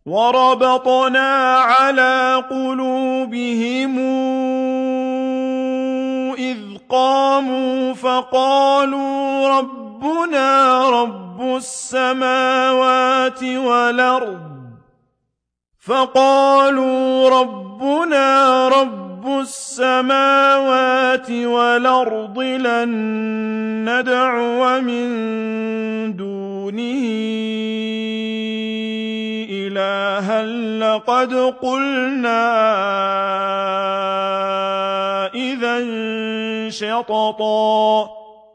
وَرَبَطْنَا عَلَىٰ قُلُوبِهِمْ إِذْ قَامُوا فَقَالُوا رَبُّنَا رَبُّ السَّمَاوَاتِ وَالْأَرْضِ لَن نَّدْعُوَ مِن دُونِهِ إِلَٰهًا لَّقَدْ قُلْنَا إِذًا شَطَطًا